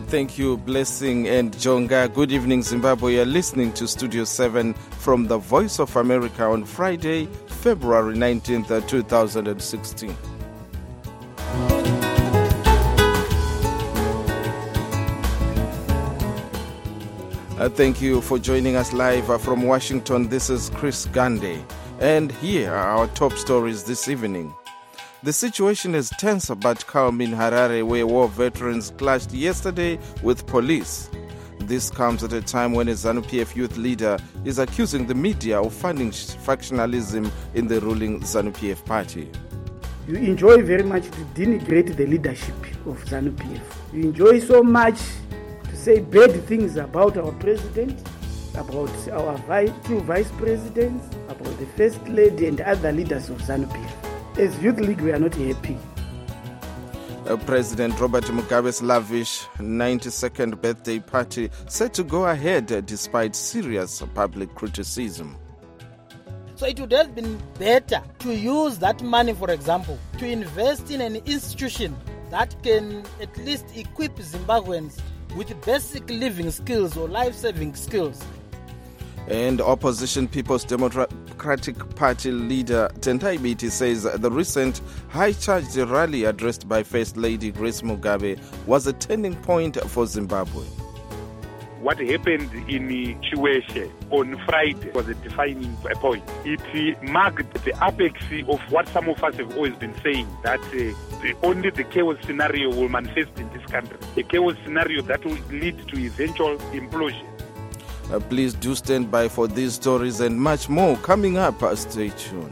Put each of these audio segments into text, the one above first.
Thank you, Blessing and Jonga. Good evening, Zimbabwe. You're listening to Studio 7 from the Voice of America on Friday, February 19th, 2016. Thank you for joining us live from Washington. This is Chris Gandhi. And here are our top stories this evening. The situation is tense but calm in Harare, where war veterans clashed yesterday with police. This comes at a time when a ZANU-PF youth leader is accusing the media of funding factionalism in the ruling ZANU-PF party. You enjoy very much to denigrate the leadership of ZANU-PF. You enjoy so much to say bad things about our president, about our two vice presidents, about the first lady and other leaders of ZANU-PF. As Youth League, we are not happy. President Robert Mugabe's lavish 92nd birthday party set to go ahead despite serious public criticism. So it would have been better to use that money, for example, to invest in an institution that can at least equip Zimbabweans with basic living skills or life-saving skills. And opposition People's Democratic Party leader Tendai Biti says the recent high-charged rally addressed by First Lady Grace Mugabe was a turning point for Zimbabwe. What happened in Chiweshe on Friday was a defining point. It marked the apex of what some of us have always been saying, that only the chaos scenario will manifest in this country. A chaos scenario that will lead to eventual implosion. Please do stand by for these stories and much more coming up. Stay tuned.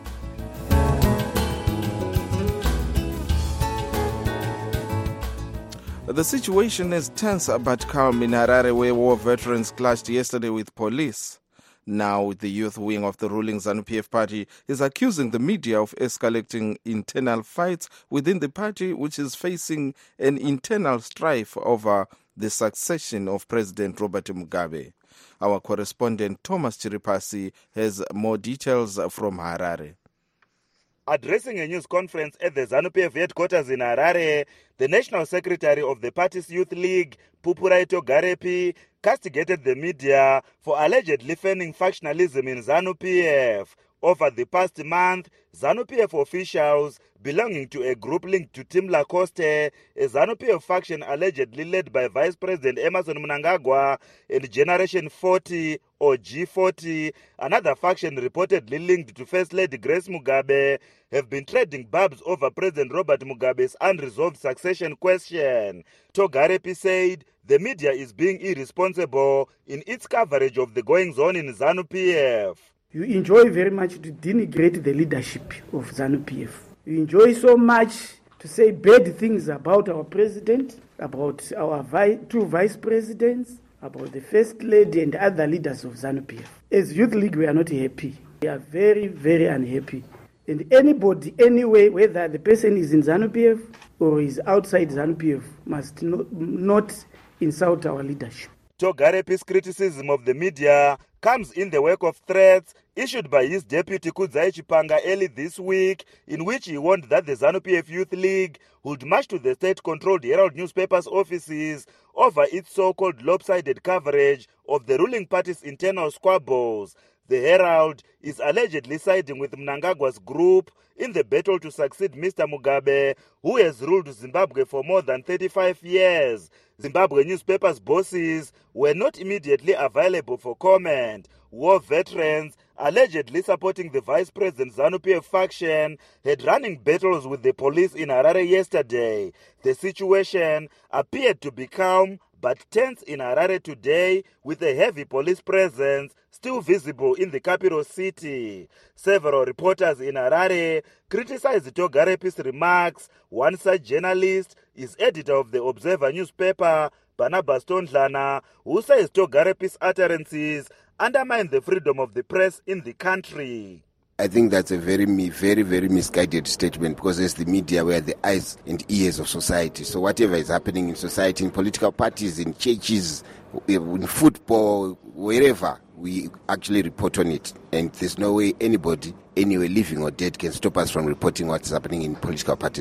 The situation is tense but calm in Harare, where war veterans clashed yesterday with police. Now, the youth wing of the ruling ZANU-PF party is accusing the media of escalating internal fights within the party, which is facing an internal strife over the succession of President Robert Mugabe. Our correspondent Thomas Chiripasi has more details from Harare. Addressing a news conference at the ZANU-PF headquarters in Harare, the National Secretary of the party's Youth League, Pupuraito Garepi, castigated the media for allegedly fanning factionalism in ZANU-PF. Over the past month, ZANU-PF officials belonging to a group linked to Team Lacoste, a ZANU-PF faction allegedly led by Vice President Emmerson Mnangagwa, and Generation 40 or G40, another faction reportedly linked to First Lady Grace Mugabe, have been trading barbs over President Robert Mugabe's unresolved succession question. Togarepi said the media is being irresponsible in its coverage of the goings-on in ZANU-PF. You enjoy very much to denigrate the leadership of ZANU-PF. You enjoy so much to say bad things about our president, about our two vice presidents, about the first lady and other leaders of ZANU-PF. As Youth League, we are not happy. We are very, very unhappy. And anybody, anyway, whether the person is in ZANU-PF or is outside ZANU-PF, must not insult our leadership. Togarepi's criticism of the media comes in the wake of threats issued by his deputy Kudzai Chipanga early this week, in which he warned that the ZANU-PF Youth League would march to the state-controlled Herald newspaper's offices over its so-called lopsided coverage of the ruling party's internal squabbles. The Herald is allegedly siding with Mnangagwa's group in the battle to succeed Mr. Mugabe, who has ruled Zimbabwe for more than 35 years. Zimbabwe newspapers' bosses were not immediately available for comment. War veterans, allegedly supporting the Vice President ZANU-PF faction, had running battles with the police in Harare yesterday. The situation appeared to be calm but tense in Harare today, with a heavy police presence still visible in the capital city. Several reporters in Harare criticized Togarepi's remarks. One such journalist is editor of the Observer newspaper, Barnabas Tondlana, who says Togarepi's utterances undermine the freedom of the press in the country. I think that's a very misguided statement, because as the media, we are the eyes and ears of society. So whatever is happening in society, in political parties, in churches, in football, wherever, we actually report on it. And there's no way anybody, anywhere living or dead, can stop us from reporting what's happening in political parties.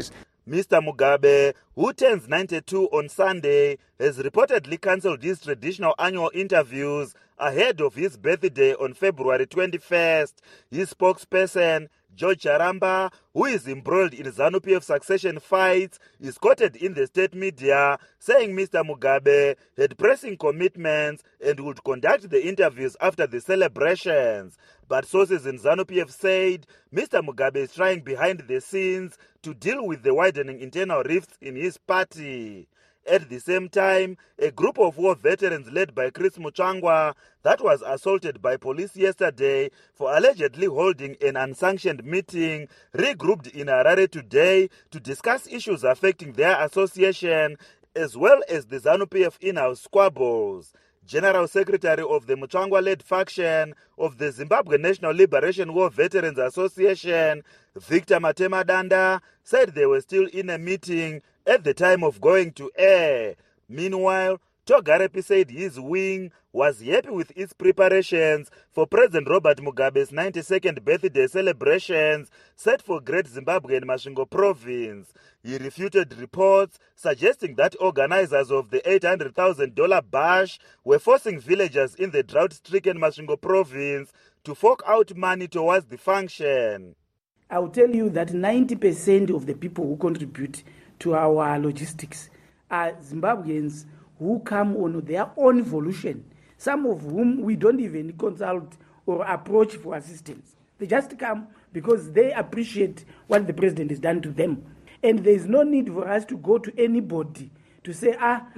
Mr. Mugabe, who turns 92 on Sunday, has reportedly cancelled his traditional annual interviews ahead of his birthday on February 21st. His spokesperson, George Charamba, who is embroiled in ZANU-PF succession fights, is quoted in the state media saying Mr. Mugabe had pressing commitments and would conduct the interviews after the celebrations. But sources in ZANU-PF said Mr. Mugabe is trying behind the scenes to deal with the widening internal rifts in his party. At the same time, a group of war veterans led by Chris Muchangwa that was assaulted by police yesterday for allegedly holding an unsanctioned meeting regrouped in Harare today to discuss issues affecting their association as well as the ZANU-PF in-house squabbles. General Secretary of the Muchangwa-led faction of the Zimbabwe National Liberation War Veterans Association, Victor Matemadanda, said they were still in a meeting at the time of going to air. Meanwhile, Togarepi said his wing was happy with its preparations for President Robert Mugabe's 92nd birthday celebrations set for Great Zimbabwe and Masvingo province. He refuted reports suggesting that organizers of the $800,000 bash were forcing villagers in the drought-stricken Masvingo province to fork out money towards the function. I'll tell you that 90% of the people who contribute to our logistics are Zimbabweans who come on their own volition, some of whom we don't even consult or approach for assistance. They just come because they appreciate what the president has done to them. And there is no need for us to go to anybody to say,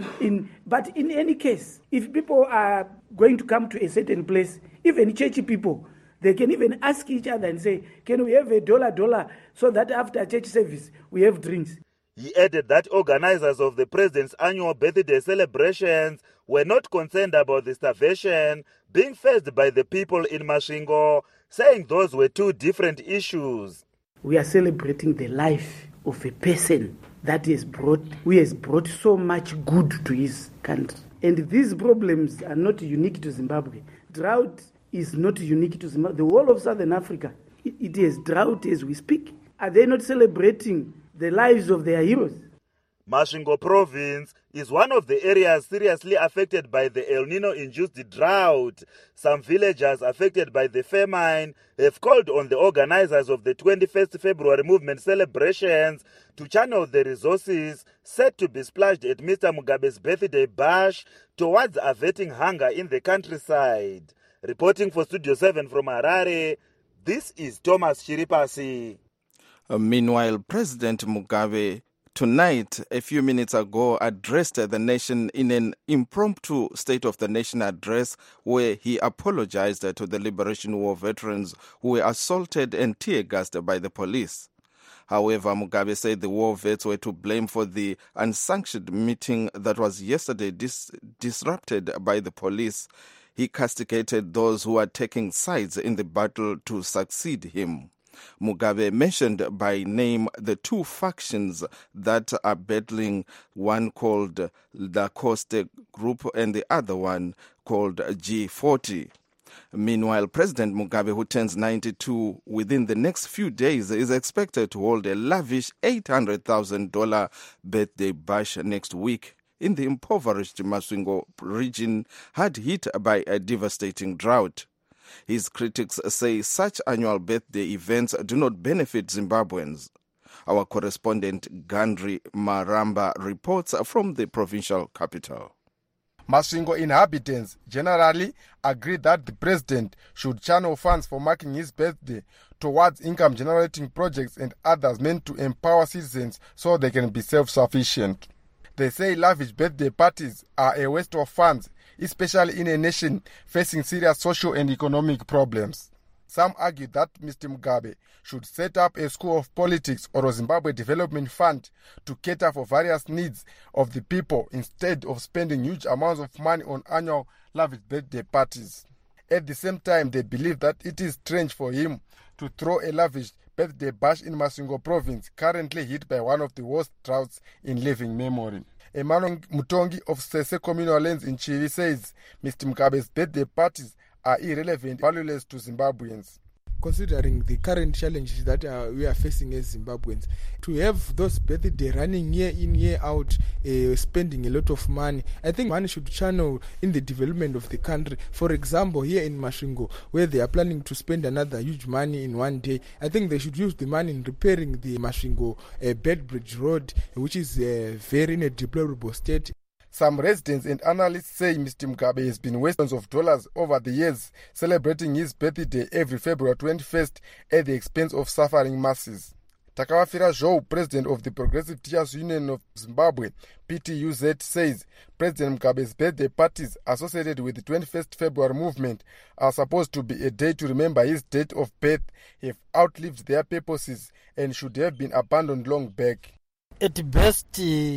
but in any case, if people are going to come to a certain place, even churchy people, they can even ask each other and say, can we have a $1 so that after church service we have drinks? He added that organizers of the president's annual birthday celebrations were not concerned about the starvation being faced by the people in Masvingo, saying those were two different issues. We are celebrating the life of a person who has brought so much good to his country. And these problems are not unique to Zimbabwe. Drought is not unique to Zimbabwe. The whole of Southern Africa, it is drought as we speak. Are they not celebrating the lives of their heroes? Masvingo province is one of the areas seriously affected by the El Nino-induced drought. Some villagers affected by the famine have called on the organizers of the 21st February movement celebrations to channel the resources set to be splashed at Mr. Mugabe's birthday bash towards averting hunger in the countryside. Reporting for Studio 7 from Harare, this is Thomas Chiripasi. Meanwhile, President Mugabe tonight, a few minutes ago, addressed the nation in an impromptu State of the Nation address where he apologized to the Liberation War veterans who were assaulted and tear-gassed by the police. However, Mugabe said the war vets were to blame for the unsanctioned meeting that was yesterday disrupted by the police. He castigated those who are taking sides in the battle to succeed him. Mugabe mentioned by name the two factions that are battling, one called the Coste Group and the other one called G40. Meanwhile, President Mugabe, who turns 92 within the next few days, is expected to hold a lavish $800,000 birthday bash next week in the impoverished Masvingo region hard hit by a devastating drought. His critics say such annual birthday events do not benefit Zimbabweans. Our correspondent Gandri Maramba reports from the provincial capital. Masvingo inhabitants generally agree that the president should channel funds for marking his birthday towards income-generating projects and others meant to empower citizens so they can be self-sufficient. They say lavish birthday parties are a waste of funds, especially in a nation facing serious social and economic problems. Some argue that Mr. Mugabe should set up a school of politics or a Zimbabwe Development Fund to cater for various needs of the people instead of spending huge amounts of money on annual lavish birthday parties. At the same time, they believe that it is strange for him to throw a lavish birthday bash in Masvingo province, currently hit by one of the worst droughts in living memory. Emmanuel Mutongi of Sese Communal Lands in Chivi says Mr. Mugabe's birthday parties are irrelevant, valueless to Zimbabweans. considering the current challenges that we are facing as Zimbabweans. To have those birthday running year in, year out, spending a lot of money, I think money should channel in the development of the country. For example, here in Masvingo, where they are planning to spend another huge money in one day, I think they should use the money in repairing the Masvingo Bedbridge Road, which is very in a deplorable state. Some residents and analysts say Mr. Mugabe has been wasting millions of dollars over the years, celebrating his birthday every February 21st at the expense of suffering masses. Takawafira Zhou, president of the Progressive Teachers Union of Zimbabwe, PTUZ, says President Mugabe's birthday parties associated with the 21st February movement are supposed to be a day to remember his date of birth, have outlived their purposes and should have been abandoned long back. At best,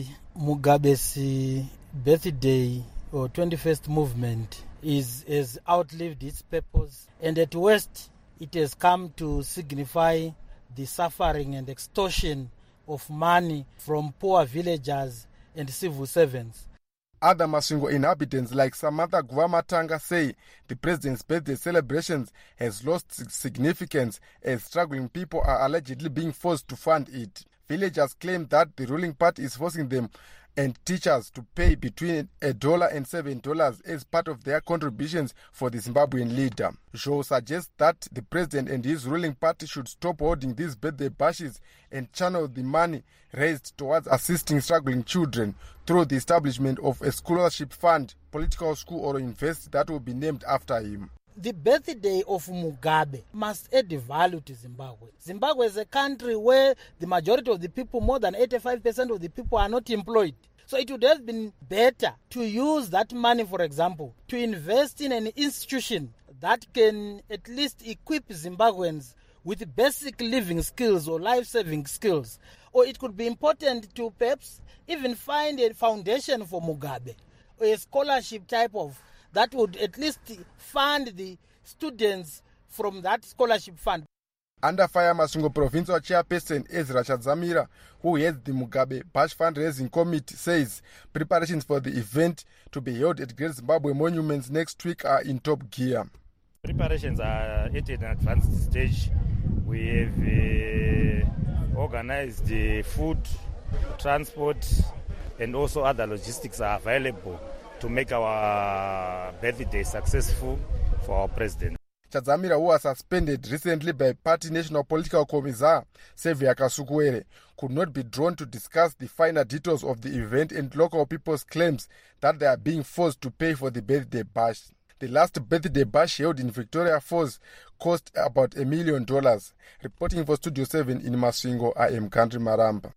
Mugabe's birthday or 21st movement has outlived its purpose, and at worst it has come to signify the suffering and extortion of money from poor villagers and civil servants. Other Masvingo inhabitants like Samantha Guvamatanga say the president's birthday celebrations has lost significance as struggling people are allegedly being forced to fund it. Villagers claim that the ruling party is forcing them and teachers to pay between $1 and $7 as part of their contributions for the Zimbabwean leader. Zhou suggests that the president and his ruling party should stop holding these birthday bashes and channel the money raised towards assisting struggling children through the establishment of a scholarship fund, political school or university that will be named after him. The birthday of Mugabe must add value to Zimbabwe. Zimbabwe is a country where the majority of the people, more than 85% of the people, are not employed. So it would have been better to use that money, for example, to invest in an institution that can at least equip Zimbabweans with basic living skills or life-saving skills. Or it could be important to perhaps even find a foundation for Mugabe, or a scholarship type of that would at least fund the students from that scholarship fund. Under fire, Masvingo Provincial Chairperson Ezra Chadzamira, who heads the Mugabe Bash Fundraising Committee, says preparations for the event to be held at Great Zimbabwe Monuments next week are in top gear. Preparations are at an advanced stage. We have organized food, transport, and also other logistics are available to make our birthday successful for our president. Chadzamira, who was suspended recently by Party National Political Commissar Sevia Kasukuere, could not be drawn to discuss the finer details of the event and local people's claims that they are being forced to pay for the birthday bash. The last birthday bash held in Victoria Falls cost about $1 million. Reporting for Studio 7 in Masvingo, I am Country Maramba.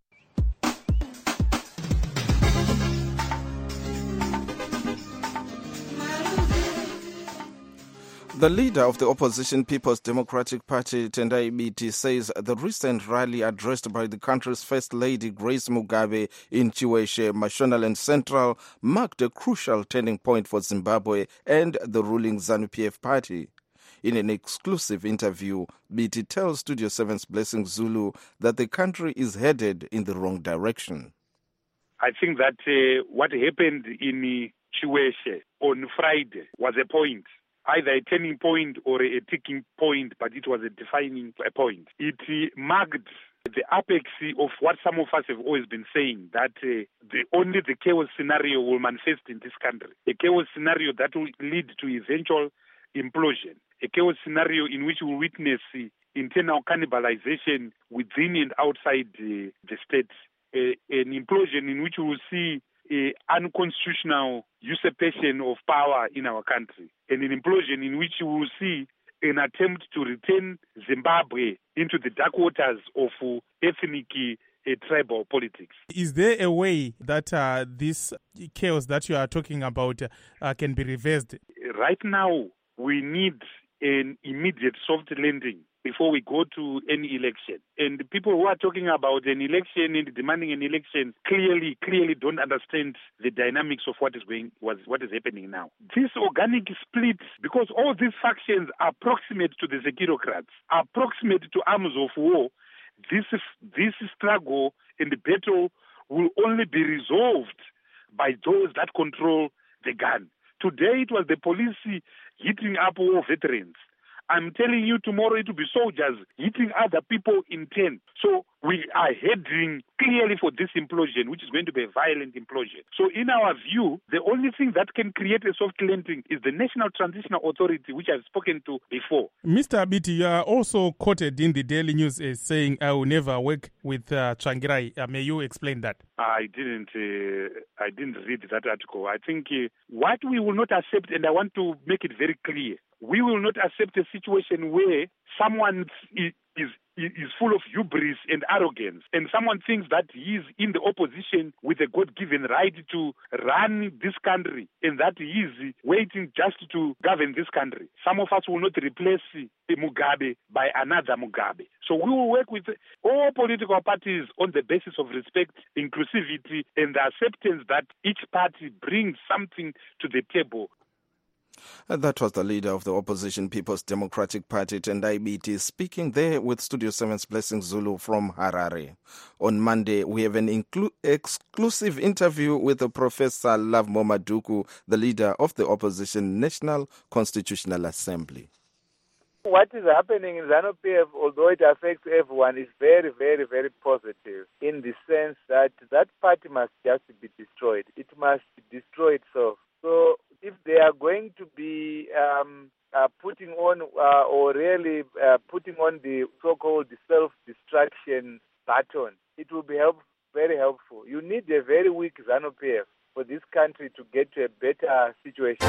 The leader of the opposition People's Democratic Party, Tendai Biti, says the recent rally addressed by the country's First Lady Grace Mugabe in Chiweshe, Mashonaland Central, marked a crucial turning point for Zimbabwe and the ruling ZANU-PF party. In an exclusive interview, Biti tells Studio 7's Blessing Zulu that the country is headed in the wrong direction. I think that what happened in Chiweshe on Friday was a point. Either a turning point or a ticking point, but it was a defining point. It marked the apex of what some of us have always been saying, that only the chaos scenario will manifest in this country. A chaos scenario that will lead to eventual implosion. A chaos scenario in which we will witness internal cannibalization within and outside the state. An implosion in which we will see unconstitutional usurpation of power in our country, and an implosion in which we will see an attempt to return Zimbabwe into the dark waters of ethnic tribal politics. Is there a way that this chaos that you are talking about can be reversed? Right now, we need an immediate soft landing before we go to any election. And the people who are talking about an election and demanding an election clearly don't understand the dynamics of what is happening now. This organic split, because all these factions are proximate to the Securocrats, are proximate to arms of war, this struggle and the battle will only be resolved by those that control the gun. Today it was the police hitting up war veterans. I'm telling you tomorrow it will be soldiers hitting other people in turn. So we are heading clearly for this implosion, which is going to be a violent implosion. So in our view, the only thing that can create a soft landing is the National Transitional Authority, which I've spoken to before. Mr. Abiti, you are also quoted in the Daily News as saying, I will never work with Tsvangirai. May you explain that? I didn't read that article. I think what we will not accept, and I want to make it very clear, we will not accept a situation where someone is full of hubris and arrogance, and someone thinks that he is in the opposition with a God-given right to run this country, and that he is waiting just to govern this country. Some of us will not replace Mugabe by another Mugabe. So we will work with all political parties on the basis of respect, inclusivity, and the acceptance that each party brings something to the table. That was the leader of the opposition People's Democratic Party, Tendai Biti, speaking there with Studio 7's Blessing Zulu from Harare. On Monday, we have an exclusive interview with Professor Lovemore Maduku, the leader of the opposition National Constitutional Assembly. What is happening in ZANU-PF, although it affects everyone, is very, very, very positive in the sense that that party must just be destroyed. It must destroy itself. So if they are going to be putting on or really putting on the so-called self-destruction button, it will be very helpful. You need a very weak ZANU-PF for this country to get to a better situation.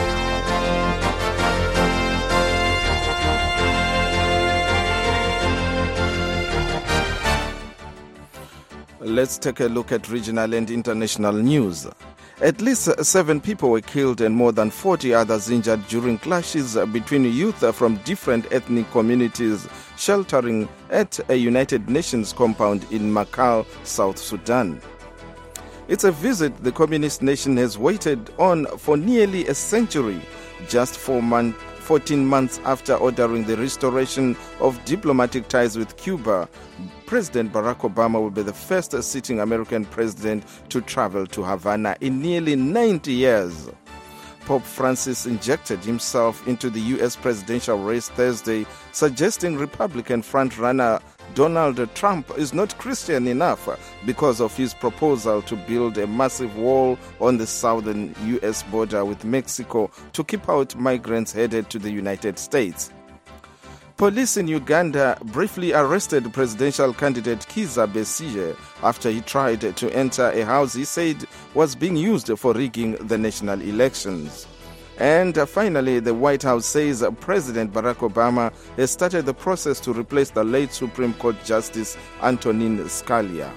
Let's take a look at regional and international news. At least 7 people were killed and more than 40 others injured during clashes between youth from different ethnic communities sheltering at a United Nations compound in Malakal, South Sudan. It's a visit the communist nation has waited on for nearly a century, just 14 months after ordering the restoration of diplomatic ties with Cuba. President Barack Obama will be the first sitting American president to travel to Havana in nearly 90 years. Pope Francis injected himself into the U.S. presidential race Thursday, suggesting Republican frontrunner Donald Trump is not Christian enough because of his proposal to build a massive wall on the southern U.S. border with Mexico to keep out migrants headed to the United States. Police in Uganda briefly arrested presidential candidate Kizza Besigye after he tried to enter a house he said was being used for rigging the national elections. And finally, the White House says President Barack Obama has started the process to replace the late Supreme Court Justice Antonin Scalia.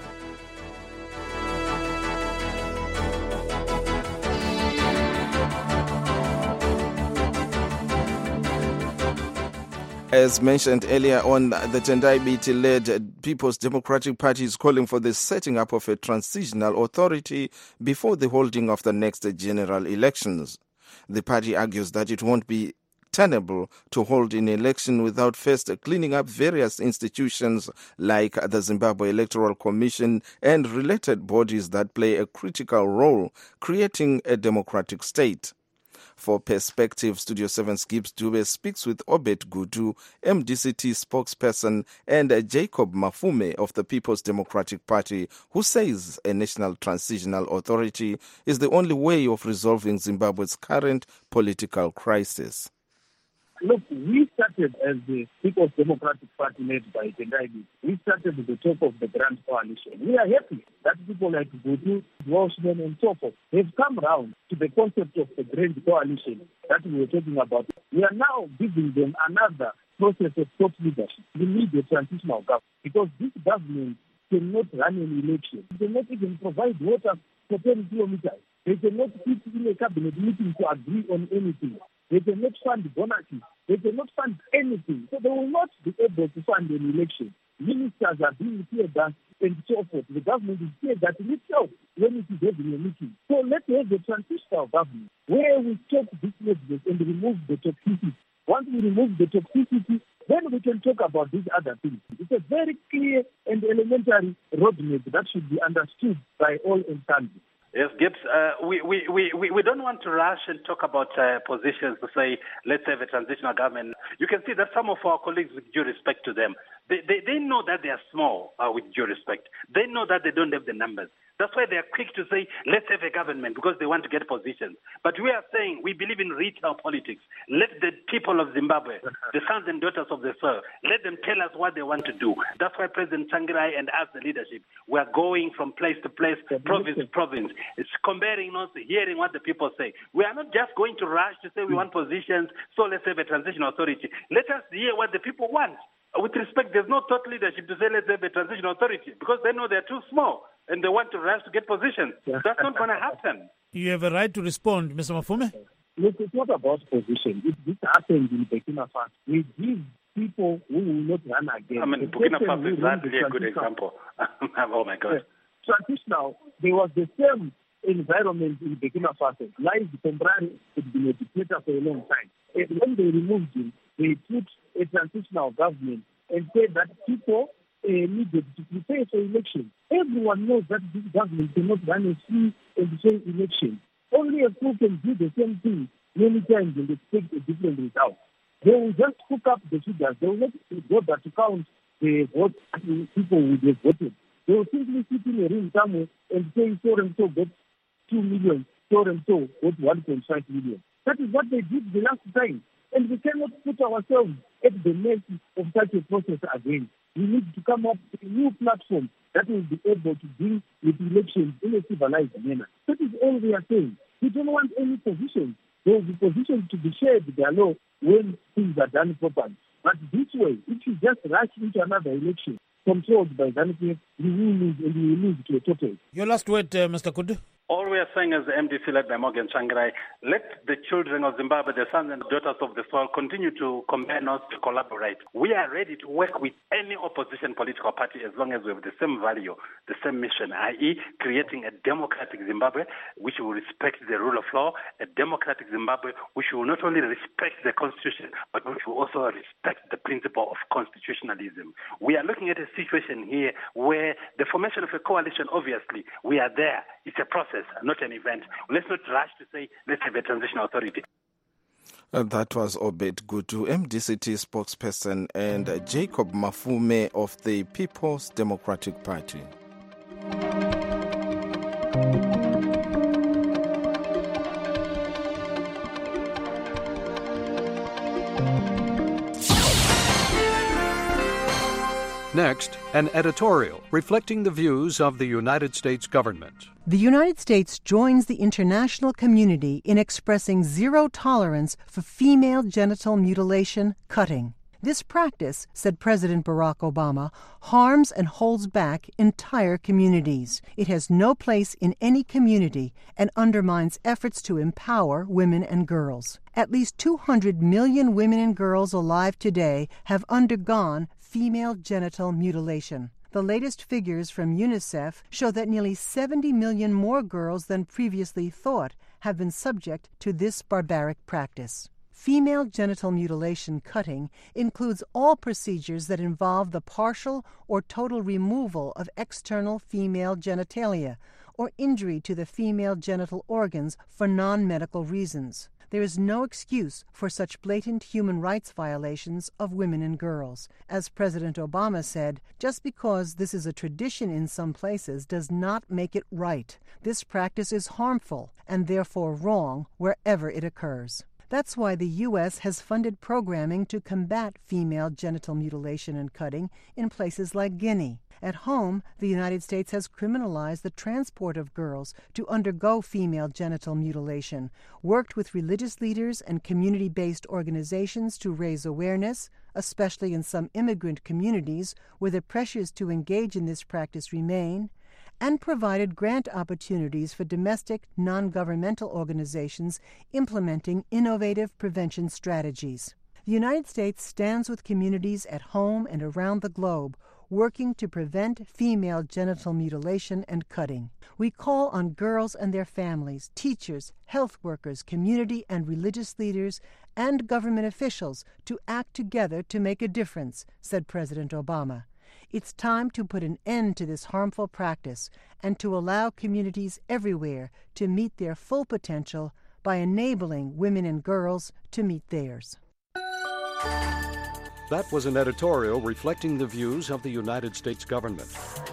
As mentioned earlier on, the Tendai Biti-led People's Democratic Party is calling for the setting up of a transitional authority before the holding of the next general elections. The party argues that it won't be tenable to hold an election without first cleaning up various institutions like the Zimbabwe Electoral Commission and related bodies that play a critical role creating a democratic state. For Perspective, Studio 7's Gibbs Dube speaks with Obed Gudu, MDCT spokesperson, and Jacob Mafume of the People's Democratic Party, who says a national transitional authority is the only way of resolving Zimbabwe's current political crisis. Look, we started as the People's Democratic Party led by Tendai Biti. We started at the top of the Grand Coalition. We are happy that people like Gudu, Walshman and so forth have come around to the concept of the Grand Coalition that we were talking about. We are now giving them another process of thought leadership. We need a transitional government because this government cannot run an election. They cannot even provide water for 10 kilometers. They cannot sit in a cabinet meeting to agree on anything. They cannot fund bonuses. They cannot fund anything. So they will not be able to fund an election. Ministers are being teared down and so forth. The government is teared that in itself when it is having a meeting. So let's have a transitional government where we stop this madness and remove the toxicity. Once we remove the toxicity, then we can talk about these other things. It's a very clear and elementary roadmap that should be understood by all and sundry. Yes, Gibbs, we don't want to rush and talk about positions to say, let's have a transitional government. You can see that some of our colleagues, with due respect to them, they know that they are small, with due respect. They know that they don't have the numbers. That's why they are quick to say, let's have a government, because they want to get positions. But we are saying we believe in retail politics. Let the people of Zimbabwe, the sons and daughters of the soil, let them tell us what they want to do. That's why President Tsvangirai and us, the leadership, we are going from place to place, province to province. It's comparing notes, hearing what the people say. We are not just going to rush to say we want positions, so let's have a transitional authority. Let us hear what the people want. With respect, there's no thought leadership to say let's have a transitional authority, because they know they're too small and they want to rush to get positions. That's not going to happen. You have a right to respond, Mr. Mafume. Look, it's not about position. If this happens in Burkina Faso, we give people who will not run again. I mean, Burkina Faso is exactly a good example. Oh, my God. Traditional, there was the same environment in Burkina Faso. Like Compaoré had been a dictator for a long time. And when they removed him, they put a transitional government and said that people needed to prepare for elections. Everyone knows that this government cannot run a free and fair election. Only a fool can do the same thing many times and expect a different result. They will just cook up the figures. They will not bother to count the votes people will have voted. They will simply sit in a room somewhere and say so and so got 2 million, so and so got 1.5 million. That is what they did the last time. And we cannot put ourselves at the mercy of such a process again. We need to come up with a new platform that will be able to deal with elections in a civilized manner. That is all we are saying. We don't want any positions. There will be positions to be shared with the law when things are done properly. But this way, if you just rush into another election controlled by ZANU-PF, you will lose, and you will lose to a total. Your last word, Mr. Kudu. All we are saying as the MDC led by Morgan Tsvangirai, let the children of Zimbabwe, the sons and daughters of the soil, continue to compare notes, to collaborate. We are ready to work with any opposition political party as long as we have the same value, the same mission, i.e. creating a democratic Zimbabwe which will respect the rule of law, a democratic Zimbabwe which will not only respect the constitution but which will also respect the principle of constitutionalism. We are looking at a situation here where the formation of a coalition, obviously, we are there. It's a process, not an event. Let's not rush to say, let's have a transitional authority. That was Obed Gudu, MDCT spokesperson, and Jacob Mafume of the People's Democratic Party. Next, an editorial reflecting the views of the United States government. The United States joins the international community in expressing zero tolerance for female genital mutilation, cutting. This practice, said President Barack Obama, harms and holds back entire communities. It has no place in any community and undermines efforts to empower women and girls. At least 200 million women and girls alive today have undergone female genital mutilation. The latest figures from UNICEF show that nearly 70 million more girls than previously thought have been subject to this barbaric practice. Female genital mutilation, cutting, includes all procedures that involve the partial or total removal of external female genitalia or injury to the female genital organs for non-medical reasons. There is no excuse for such blatant human rights violations of women and girls. As President Obama said, just because this is a tradition in some places does not make it right. This practice is harmful and therefore wrong wherever it occurs. That's why the U.S. has funded programming to combat female genital mutilation and cutting in places like Guinea. At home, the United States has criminalized the transport of girls to undergo female genital mutilation, worked with religious leaders and community-based organizations to raise awareness, especially in some immigrant communities where the pressures to engage in this practice remain, and provided grant opportunities for domestic, non-governmental organizations implementing innovative prevention strategies. The United States stands with communities at home and around the globe, working to prevent female genital mutilation and cutting. We call on girls and their families, teachers, health workers, community and religious leaders, and government officials to act together to make a difference, said President Obama. It's time to put an end to this harmful practice and to allow communities everywhere to meet their full potential by enabling women and girls to meet theirs. That was an editorial reflecting the views of the United States government.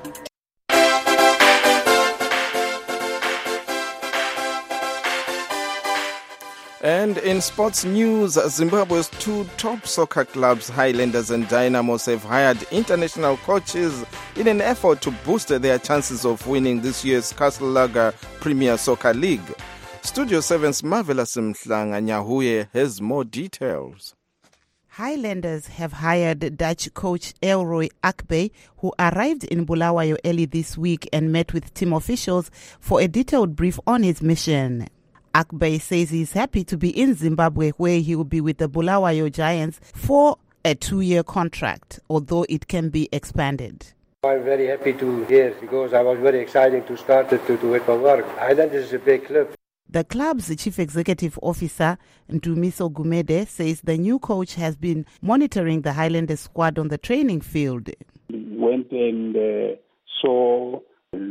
And in sports news, Zimbabwe's two top soccer clubs, Highlanders and Dynamos, have hired international coaches in an effort to boost their chances of winning this year's Castle Lager Premier Soccer League. Studio 7's Marvelous Mhlanga Nyahuye has more details. Highlanders have hired Dutch coach Elroy Akbay, who arrived in Bulawayo early this week and met with team officials for a detailed brief on his mission. Akbay says he's happy to be in Zimbabwe, where he will be with the Bulawayo Giants for a 2-year contract, although it can be expanded. I'm very happy to hear because I was very excited to start to work on work. Highlanders is a big club. The club's chief executive officer, Ndumiso Gumede, says the new coach has been monitoring the Highlanders squad on the training field. Went and saw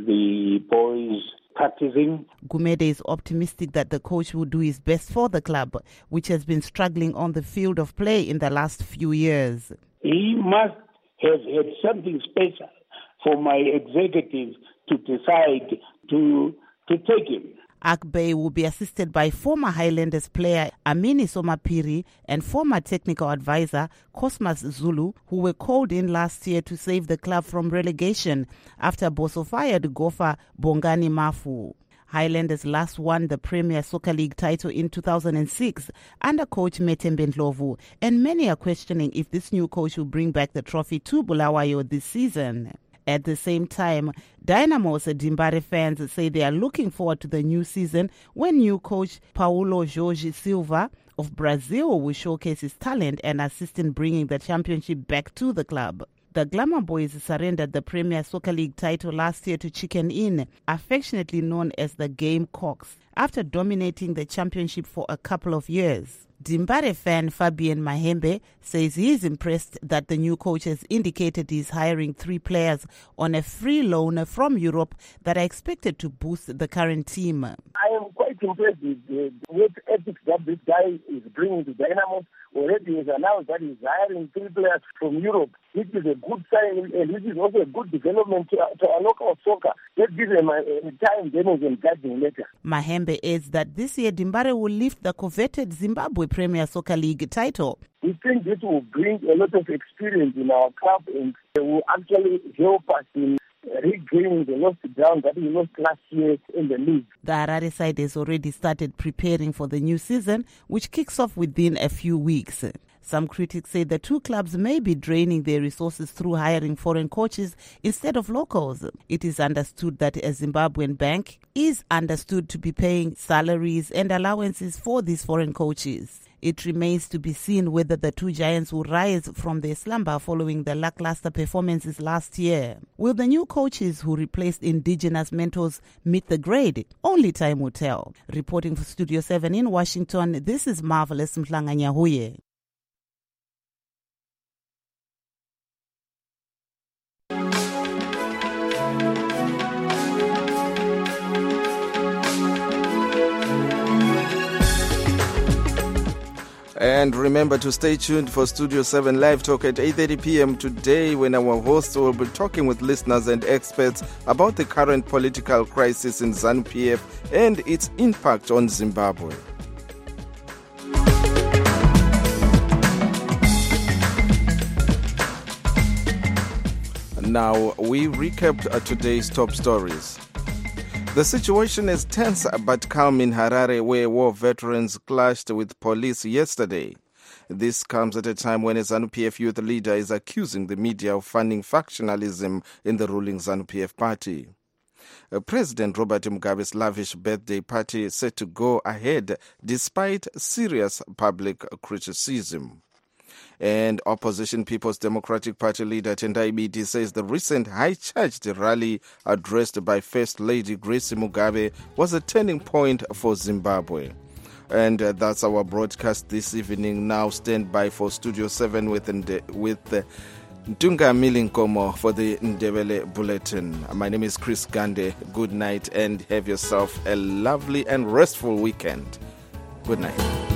the boys practicing. Gumede is optimistic that the coach will do his best for the club, which has been struggling on the field of play in the last few years. He must have had something special for my executives to decide to take him. Akbay will be assisted by former Highlanders player Amini Somapiri and former technical advisor Cosmas Zulu, who were called in last year to save the club from relegation after Boso fired gopher Bongani Mafu. Highlanders last won the Premier Soccer League title in 2006 under coach Metembe Ndlovu, and many are questioning if this new coach will bring back the trophy to Bulawayo this season. At the same time, Dynamo's Dimbare fans say they are looking forward to the new season when new coach Paulo Jorge Silva of Brazil will showcase his talent and assist in bringing the championship back to the club. The Glamour Boys surrendered the Premier Soccer League title last year to Chicken Inn, affectionately known as the Gamecocks, after dominating the championship for a couple of years. Dimbare fan Fabian Mahembe says he is impressed that the new coach has indicated he is hiring 3 players on a free loan from Europe that are expected to boost the current team. I am quite impressed with the work ethics that this guy is bringing to Dynamo. Already he has announced that he's hiring 3 players from Europe, which is a good sign and which is also a good development to our local soccer. Let's give them time, then we can guide them later. Mahembe adds that this year Dimbare will lift the coveted Zimbabwe Premier Soccer League title. We think this will bring a lot of experience in our club and will actually help us in regaining the lost ground that we lost last year in the league. The Harare side has already started preparing for the new season, which kicks off within a few weeks. Some critics say the two clubs may be draining their resources through hiring foreign coaches instead of locals. It is understood that a Zimbabwean bank is understood to be paying salaries and allowances for these foreign coaches. It remains to be seen whether the two giants will rise from their slumber following the lackluster performances last year. Will the new coaches who replaced indigenous mentors meet the grade? Only time will tell. Reporting for Studio 7 in Washington, this is Marvelous Mhlanga Nyahuye. And remember to stay tuned for Studio 7 Live Talk at 8:30 p.m. today, when our hosts will be talking with listeners and experts about the current political crisis in ZANU-PF and its impact on Zimbabwe. Now, we recapped today's top stories. The situation is tense but calm in Harare, where war veterans clashed with police yesterday. This comes at a time when a ZANU-PF youth leader is accusing the media of funding factionalism in the ruling ZANU-PF party. President Robert Mugabe's lavish birthday party is set to go ahead despite serious public criticism. And opposition People's Democratic Party leader Tendai Biti says the recent high-charged rally addressed by First Lady Grace Mugabe was a turning point for Zimbabwe. And that's our broadcast this evening. Now stand by for Studio 7 with Ntunga Milinkomo for the Ndebele Bulletin. My name is Chris Gande. Good night and have yourself a lovely and restful weekend. Good night.